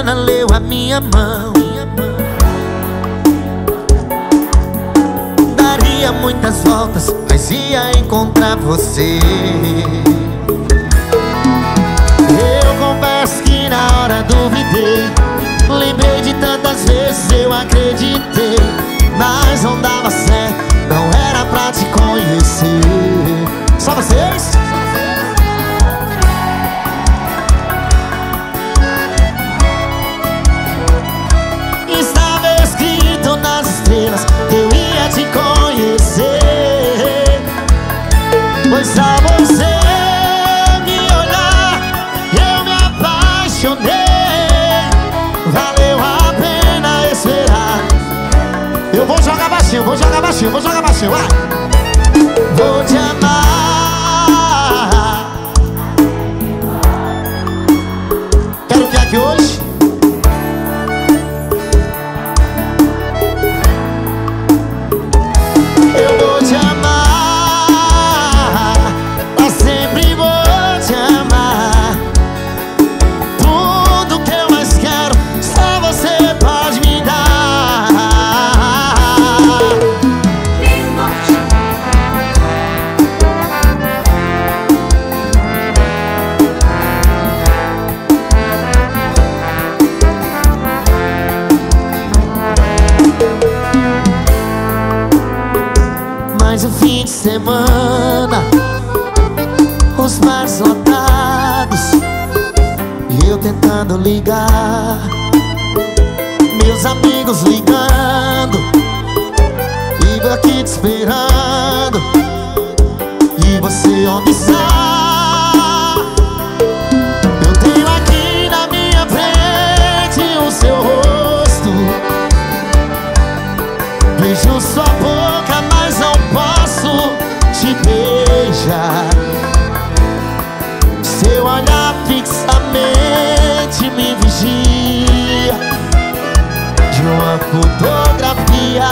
semana leu a minha mão. Daria muitas voltas, mas ia encontrar você. Eu confesso que na hora duvidei. Lembrei de tantas vezes eu acreditei, mas não dava certo, não era pra te conhecer. Só vocês? Estava escrito nas estrelas que eu ia te conhecer, pois só você me olhar eu me apaixonei. Valeu a pena esperar. Eu vou jogar baixinho, vou jogar baixinho, vou jogar baixinho, vai. Vou te amar. Quero o que aqui hoje? Eu vou te amar, pra sempre vou te amar. Tudo que eu mais quero, só você pode me dar. Mais um fim de semana, os bares lotados e eu tentando ligar, meus amigos ligando e eu aqui te esperando. E você onde está? Eu tenho aqui na minha frente o seu rosto. Vejo sua boca, mas não posso te beijar. Seu olhar fixamente me vigia de uma fotografia.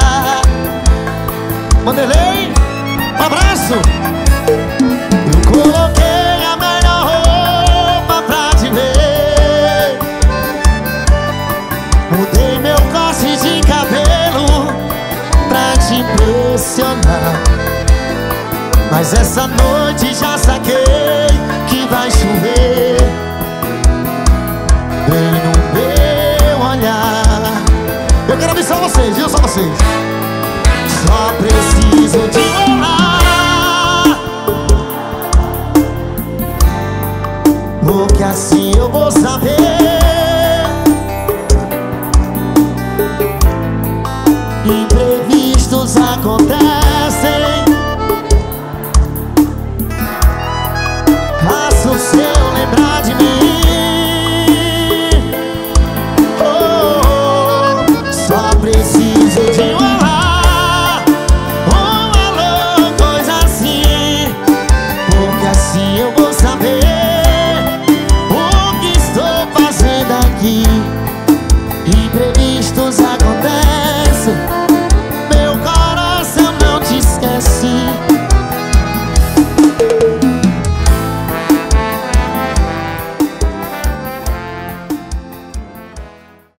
Wanderlei, um abraço. Eu coloquei a melhor roupa pra te ver. Mudei meu corte de cabelo pra te impressionar, mas essa noite já saquei que vai chover. Bem no meu olhar. Eu quero avisar vocês, viu? Só vocês. Só preciso te olhar, porque assim eu vou saber